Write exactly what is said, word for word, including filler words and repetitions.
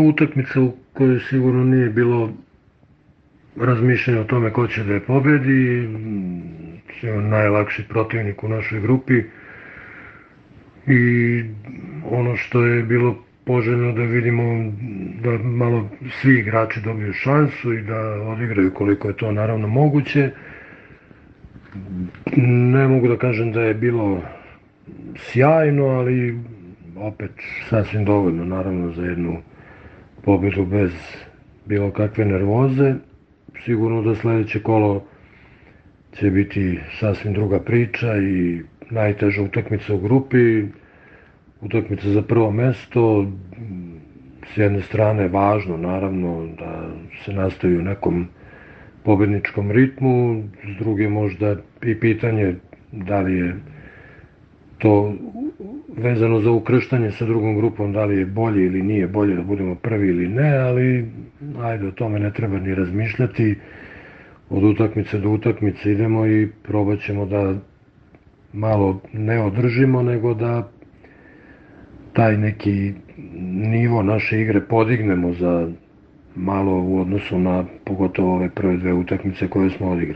utakmica u kojoj sigurno nije bilo razmišljanja o tome ko će da je pobedi, sigurno najlakši protivnik u našoj grupi i ono što je bilo poželjno da vidimo da malo svi igrači dobiju šansu i da odigraju koliko je to naravno moguće. Ne mogu da kažem da je bilo sjajno, ali opet sasvim dovoljno naravno za jednu pobedu bez bilo kakve nervoze. Sigurno da sledeće kolo će biti sasvim druga priča i najteža utakmica u grupi, utakmica za prvo mesto. S jedne strane važno naravno da se nastavi u nekom pobedničkom ritmu, s druge možda i pitanje da li je to vezano za ukrštanje sa drugom grupom, da li je bolje ili nije bolje da budemo prvi ili ne, ali ajde, o tome ne treba ni razmišljati. Od utakmice do utakmice idemo i probat ćemo da malo ne održimo, nego da taj neki nivo naše igre podignemo za malo u odnosu na pogotovo ove prve dve utakmice koje smo odigrali.